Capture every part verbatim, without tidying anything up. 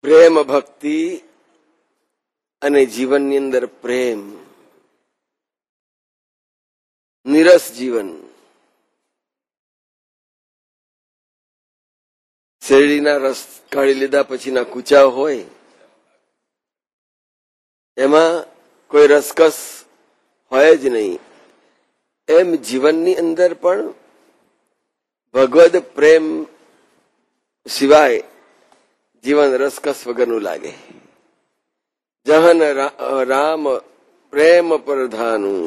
પ્રેમ ભક્તિ અને જીવનની અંદર પ્રેમ, નિરસ જીવન. શેરડીના રસ કાઢી લીધા પછીના કૂચા હોય એમાં કોઈ રસકસ હોય જ નહીં. એમ જીવનની અંદર પણ ભગવદ પ્રેમ સિવાય જીવન રસકસ વગરનું લાગે. જહન રામ પ્રેમ પ્રધાનું,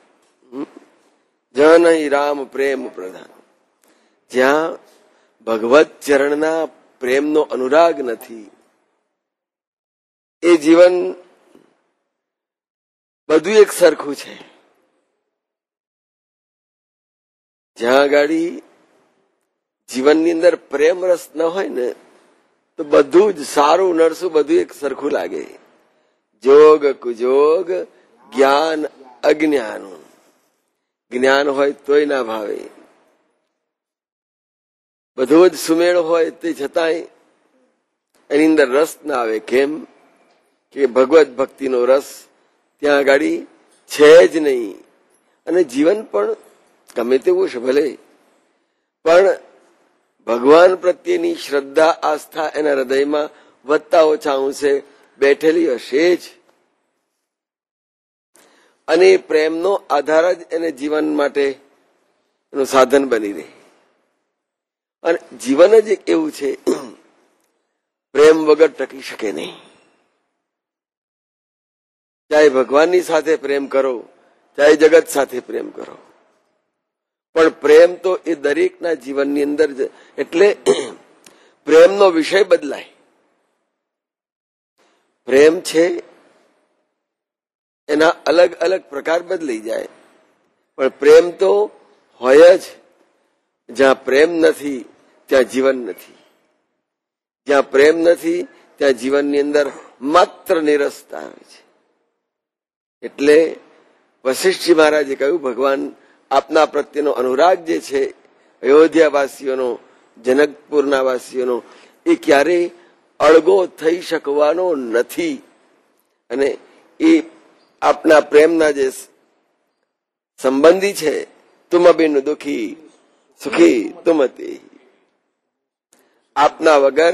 જહન રામ પ્રેમ પ્રધાન. જ્યાં ભગવત ચરણના પ્રેમનો અનુરાગ નથી એ જીવન બધું એક સરખું છે. જ્યાં ગાડી જીવનની અંદર પ્રેમ રસ ન હોય ને તો બધું જ સારું નરસું બધું એક સરખું લાગે. જોગ કુજોગ જ્ઞાન અજ્ઞાનું. જ્ઞાન હોય તોય ના ભાવે, બધું જ સુમેળ હોય તે છતાંય એની અંદર રસ ના આવે. કેમ કે ભગવત ભક્તિનો રસ ત્યાં આગળ છે જ નહીં. અને જીવન પણ ગમે તેવું છે ભલે, પણ ભગવાન પ્રત્યેની શ્રદ્ધા આસ્થા એના હૃદયમાં વધતા ઓછા અંશે બેઠેલી હશે જ. અને પ્રેમનો આધાર જ એને જીવન માટે એનું સાધન બની રહે. અને જીવન જ એવું છે પ્રેમ વગર ટકી શકે નહીં. ચાહે ભગવાનની સાથે પ્રેમ કરો, ચાહે જગત સાથે પ્રેમ કરો, પણ પ્રેમ તો એ દરેકના જીવનની અંદર જ. એટલે પ્રેમનો વિષય બદલાય. પ્રેમ છે એના અલગ અલગ પ્રકાર બદલાઈ જાય, પણ પ્રેમ તો હોય જ. જ્યાં પ્રેમ નથી ત્યાં જીવન નથી. જ્યાં પ્રેમ નથી ત્યાં જીવનની અંદર માત્ર નિરસતા આવે છે. એટલે વશિષ્ઠજી મહારાજે કહ્યું, ભગવાન આપના પ્રત્યેનો અનુરાગ જે છે અયોધ્યાવાસીઓનો, જનકપુરના વાસીઓનો, એ ક્યારેય અળગો થઈ શકવાનો નથી. અને એ આપના પ્રેમના જે સંબંધી છે, તુમ બિન દુખી સુખી તુમ તે. આપના વગર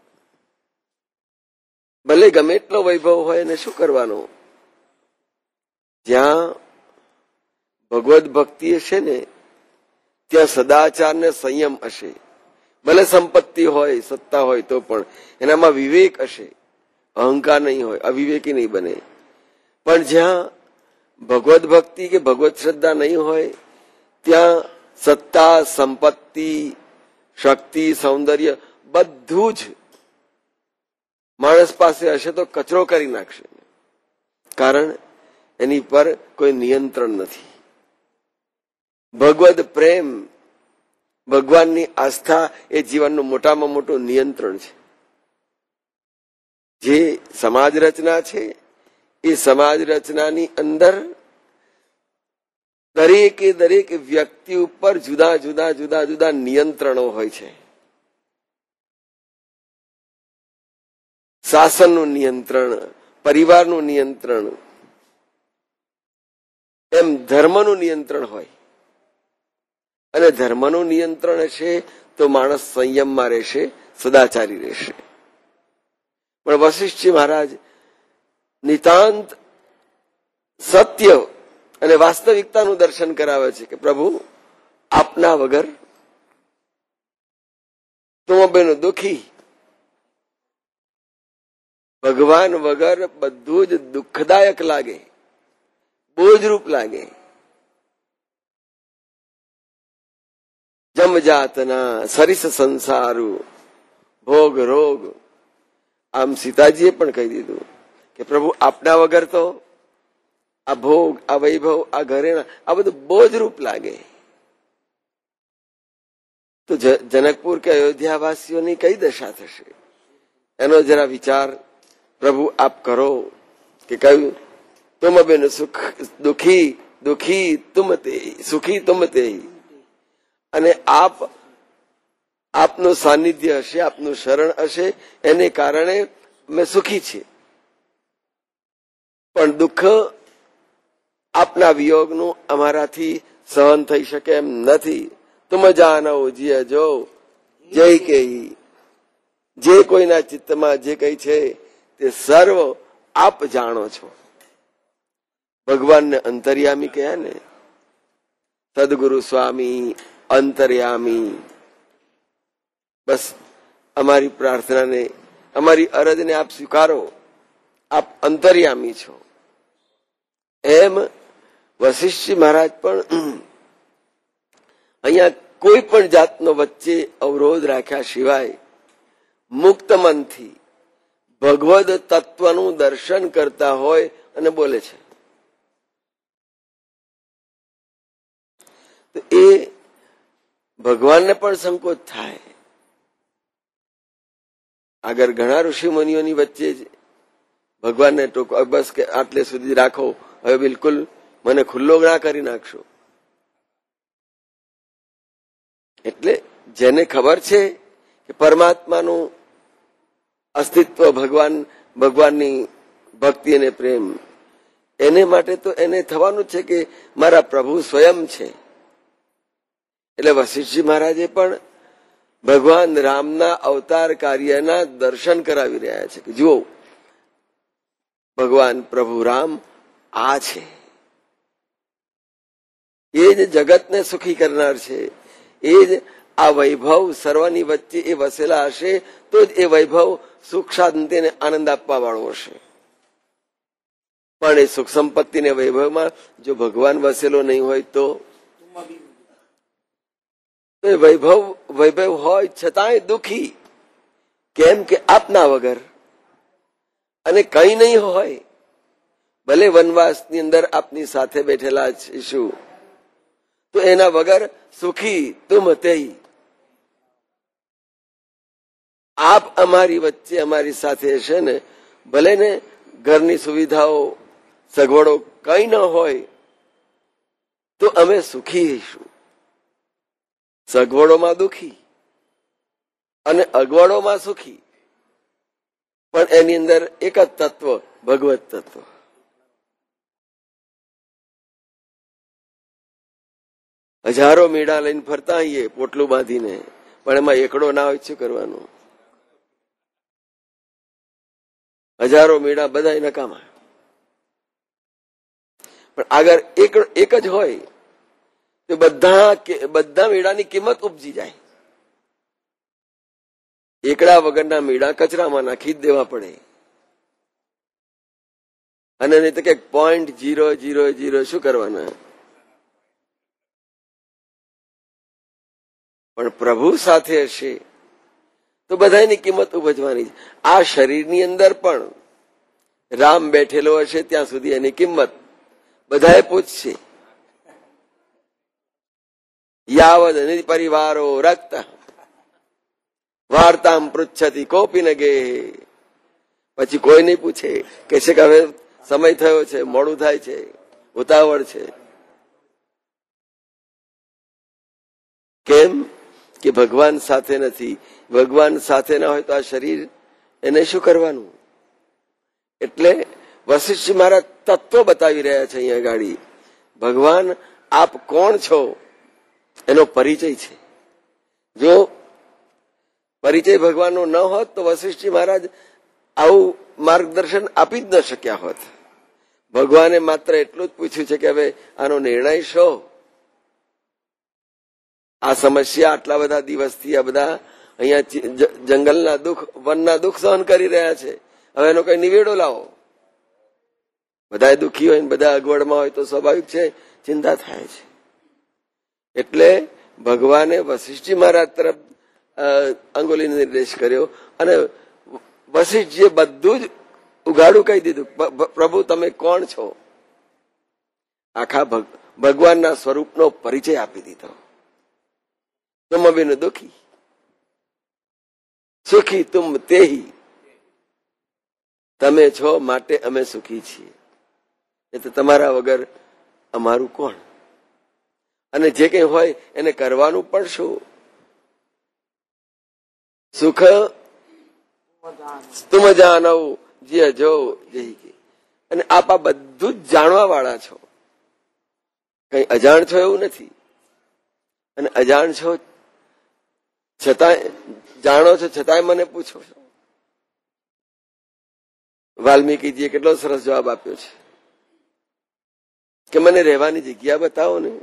ભલે ગમે એટલો વૈભવ હોય એને શું કરવાનો. જ્યાં ભગવદ ભક્તિ હશે ને ત્યાં સદાચાર ને સંયમ હશે. ભલે સંપત્તિ હોય, સત્તા હોય તો પણ એનામાં વિવેક હશે, અહંકાર નહીં હોય, અવિવેકી નહીં બને. પણ જ્યાં ભગવદ ભક્તિ કે ભગવત શ્રદ્ધા નહીં હોય ત્યાં સત્તા, સંપત્તિ, શક્તિ, સૌંદર્ય બધું જ માણસ પાસે હશે તો કચરો કરી નાખશે. કારણ એની પર કોઈ નિયંત્રણ નથી. ભગવદ પ્રેમ, ભગવાનની આસ્થા એ જીવનનું મોટામાં મોટું નિયંત્રણ છે. જે સમાજ રચના છે એ સમાજ રચનાની અંદર દરેકે દરેક વ્યક્તિ ઉપર જુદા જુદા જુદા જુદા નિયંત્રણો હોય છે. શાસનનું નિયંત્રણ, પરિવારનું નિયંત્રણ, એમ ધર્મનું નિયંત્રણ હોય. અને ધર્મનું નિયંત્રણ હશે તો માણસ સંયમમાં રહેશે, સદાચારી રહેશે. પણ વશિષ્ઠજી મહારાજ નિતાંત સત્ય અને વાસ્તવિકતાનું દર્શન કરાવે છે કે પ્રભુ આપના વગર તુમ બિન દુખી. ભગવાન વગર બધું જ દુઃખદાયક લાગે, બોજરૂપ લાગે. જમજાતના સરિસ સંસારું ભોગ રોગ. આમ સીતાજીએ પણ કહી દીધું કે પ્રભુ આપના વગર તો આ ભોગ, આ વૈભવ, આ ઘરેણા આ બધું બોજરૂપ લાગે. તો જનકપુર કે અયોધ્યાવાસીઓની કઈ દશા થશે એનો જરા વિચાર પ્રભુ આપ કરો. કે કહ્યું તુમ બિન સુખ દુખી દુખી તુમ તે, સુખી તુમ તે. અને આપ આપનું સાનિધ્ય હશે, આપનું શરણ હશે, એને કારણે અમે સુખી છીએ, પણ દુઃખ આપના વિયોગનું અમારાથી સહન થઈ શકે એમ નથી. તુમ જાનો જીય જો જય કે જે કોઈના ચિત્તમાં જે કઈ છે તે સર્વ આપ જાણો છો. ભગવાનને અંતર્યામી કહ્યા ને, સદગુરુ સ્વામી અંતર્યામી. બસ અમારી પ્રાર્થનાને, અમારી અરજને આપ સ્વીકારો, આપ અંતર્યામી છો. એમ વશિષ્ઠજી મહારાજ પણ અહીંયા કોઈ પણ જાતનો વચ્ચે અવરોધ રાખ્યા સિવાય મુક્ત મનથી ભગવદ તત્વનું દર્શન કરતા હોય અને બોલે છે. તો એ ભગવાનને પણ સંકોચ થાય. આગળ ઘણા ઋષિ મુનિઓની વચ્ચે જ ભગવાનને ટોકો, બસ કે આટલે સુધી રાખો, હવે બિલકુલ મને ખુલ્લો ના કરી નાખશો. એટલે જેને ખબર છે કે પરમાત્માનું અસ્તિત્વ, ભગવાન ભગવાનની ભક્તિ અને પ્રેમ, એને માટે તો એને થવાનું છે કે મારા પ્રભુ સ્વયં છે. એટલે વશિષ્ઠજી મહારાજે પણ ભગવાન રામના અવતાર કાર્યના દર્શન કરાવી રહ્યા છે કે જુઓ, ભગવાન પ્રભુ રામ આ છે, એ જ જગતને સુખી કરનાર છે, એ જ આ વૈભવ સર્વની વચ્ચે એ વસેલા હશે તો જ એ વૈભવ સુખ શાંતિને આનંદ આપવા વાળો હશે. પણ એ સુખ સંપત્તિને વૈભવમાં જો ભગવાન વસેલો નહીં હોય તો વૈભવ વૈભવ હોય છતાંય દુઃખી. કેમ કે આપના વગર, અને કઈ નહીં હોય, ભલે વનવાસની અંદર આપની સાથે બેઠેલા છું તો એના વગર સુખી તુમ તે. આપ અમારી વચ્ચે અમારી સાથે હશે ને, ભલે ને ઘરની સુવિધાઓ સગવડો કઈ ન હોય તો અમે સુખી રહીશું. સગવડોમાં દુઃખી અને અગવડોમાં સુખી, પણ એની અંદર એક જ તત્વ, ભગવત તત્વ. હજારો મેળા લઈને ફરતા આવીએ પોટલું બાંધીને, પણ એમાં એકડો ના હોય શું કરવાનું? હજારો મેળા બધા નકામા, પણ આગળ એક એક જ હોય તો બધા બધા મેળાની કિંમત ઉપજી જાય. એકડા વગરના મેળા કચરામાં નાખી જ દેવા પડે, અને નહીં તો કે પોઈન્ટ જીરો જીરો જીરો શું કરવાના? પણ પ્રભુ સાથે હશે તો બધાની કિંમત ઉપજવાની. આ શરીરની અંદર પણ રામ બેઠેલો હશે ત્યાં સુધી એની કિંમત બધાએ પૂછશે. યાવદ નિજ પરિવારો રક્ત વાર્તામ પૃચ્છતિ કોપી નગે. પછી કોઈ નહીં પૂછે, કે છે કે હવે સમય થયો છે, મોડું થાય છે, ઉતાવળ છે. કેમ કે ભગવાન સાથે નથી. ભગવાન સાથે ના હોય તો આ શરીર એને શું કરવાનું? એટલે વશિષ્ઠ મારા તત્વ બતાવી રહ્યા છે અહીંયા ગાડી. ભગવાન આપ કોણ છો એનો પરિચય છે. જો પરિચય ભગવાનનો ન હોત તો વશિષ્ઠજી મહારાજ આવું માર્ગદર્શન આપી જ ન શક્યા હોત. ભગવાને માત્ર એટલું જ પૂછ્યું છે કે હવે આનો નિર્ણય શો? આ સમસ્યા આટલા બધા દિવસથી આ બધા અહીંયા જંગલના દુઃખ, વનના દુઃખ સહન કરી રહ્યા છે, હવે એનો કઈ નિવેડો લાવો. બધા દુઃખી હોય, બધા અગવડમાં હોય તો સ્વાભાવિક છે ચિંતા થાય છે. એટલે ભગવાને વશિષ્ઠજી મહારાજ તરફ અંગુલી નિર્દેશ કર્યો, અને વશિષ્ઠજીએ બધું જ ઉઘાડું કહી દીધું. પ્રભુ તમે કોણ છો? આખા ભગવાનના સ્વરૂપનો પરિચય આપી દીધો. તુમ બિન દુઃખી સુખી તુમ તેહી. તમે છો માટે અમે સુખી છીએ, એટલે તમારા વગર અમારું કોણ? અને જે કંઈ હોય એને કરવાનું પણ શું? સુખ તુમ જાનવ જે જો જઈ કે. અને આપ આ બધું જ જાણવા વાળા છો, કઈ અજાણ છો એવું નથી. અને અજાણ છો છતાંય જાણો છો છતાંય મને પૂછો છો. વાલ્મીકીજીએ કેટલો સરસ જવાબ આપ્યો છે કે મને રહેવાની જગ્યા બતાવો ને.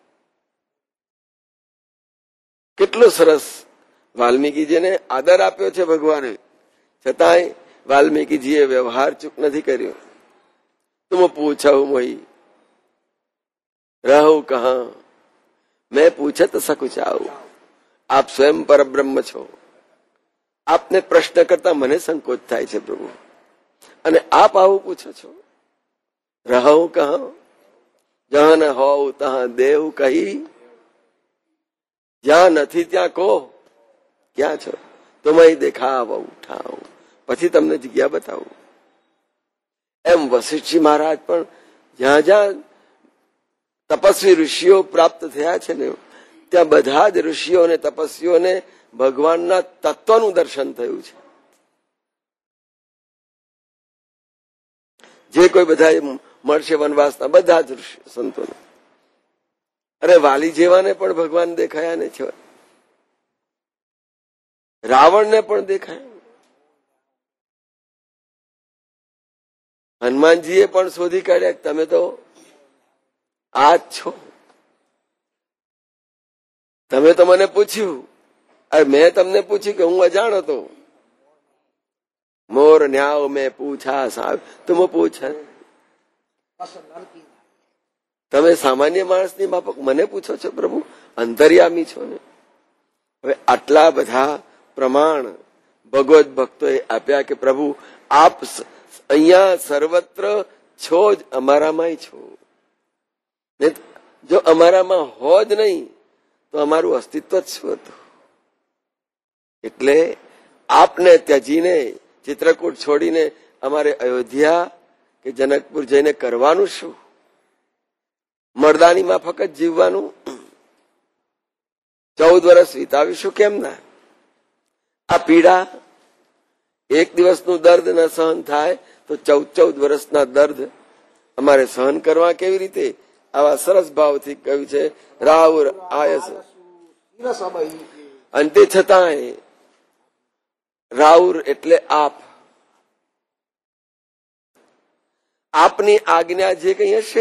કેટલો સરસ વાલ્મીકીજીને આદર આપ્યો છે ભગવાને, છતાંય વાલ્મીકીજીએ વ્યવહાર ચૂક નથી કર્યો. તુમ પૂછો મોઈ રહું કહા મેં પૂછત સકુચાઉ. આપ સ્વયં પરબ્રહ્મ છો, આપને પ્રશ્ન કરતા મને સંકોચ થાય છે પ્રભુ, અને આપ આવું પૂછો છો. રહું કહા જહાં ન હોવ તહાં દેવ કહી. જ્યાં નથી ત્યાં કહો ક્યાં છો, તો મેં દેખાવ ઉઠાવ, પછી તમને જગ્યા બતાવું. એમ વશિષ્ઠજી મહારાજ પણ જ્યાં જ્યાં તપસ્વી ઋષિઓ પ્રાપ્ત થયા છે ને, ત્યાં બધા જ ઋષિઓ અને તપસ્વીઓને ભગવાનના તત્વનું દર્શન થયું છે. જે કોઈ બધા મળશે વનવાસના બધા જ ઋષિ સંતોને. અરે વાલી જેવાને પણ ભગવાન દેખાયા ને છે, રાવણને પણ દેખાયા. હનુમાનજીએ પણ શોધી કાઢ્યા તમે તો આ જ છો. તમે તો મને પૂછ્યું, અરે મેં તમને પૂછ્યું કે હું અજાણ હતો. મોર ન્યાવ મેં પૂછા સાહેબ તુમ પૂછા. તમે સામાન્ય માણસની માફક મને પૂછો છો પ્રભુ, અંતર્યામી છો ને. હવે આટલા બધા પ્રમાણ ભગવત ભક્તોએ આપ્યા કે પ્રભુ આપ અહીંયા સર્વત્ર છો જ, અમારામાંય છો. જો અમારામાં હો જ નહીં તો અમારું અસ્તિત્વ જ શું હતું. એટલે આપને ત્યજીને ચિત્રકૂટ છોડીને અમારે અયોધ્યા કે જનકપુર જઈને કરવાનું શું? મરદાની માફક જ જીવવાનું? ચૌદ વર્ષ વિતાવીશું કેમ ના? આ પીડા એક દિવસનું દર્દ ન સહન થાય તો ચૌદ ચૌદ વર્ષના દર્દ અમારે સહન કરવા કેવી રીતે? આવા સરસ ભાવથી કહ્યું છે રાઉર આયસ. અને તે છતાંય રાઉર એટલે આપ, આપની આજ્ઞા જે કઈ હશે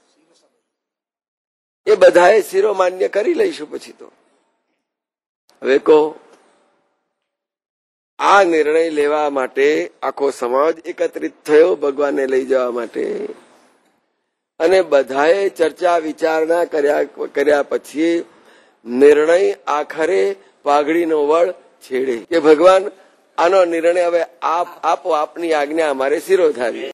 એ બધાએ શિરો માન્ય કરી લઈશું. પછી તો હવે કહો, આ નિર્ણય લેવા માટે આખો સમાજ એકત્રિત થયો ભગવાનને લઈ જવા માટે, અને બધાએ ચર્ચા વિચારણા કર્યા કર્યા પછી નિર્ણય આખરે પાઘડીનો વળ છેડે કે ભગવાન આનો નિર્ણય હવે આપ આપો, આપની આજ્ઞા અમારે શિરોધારી.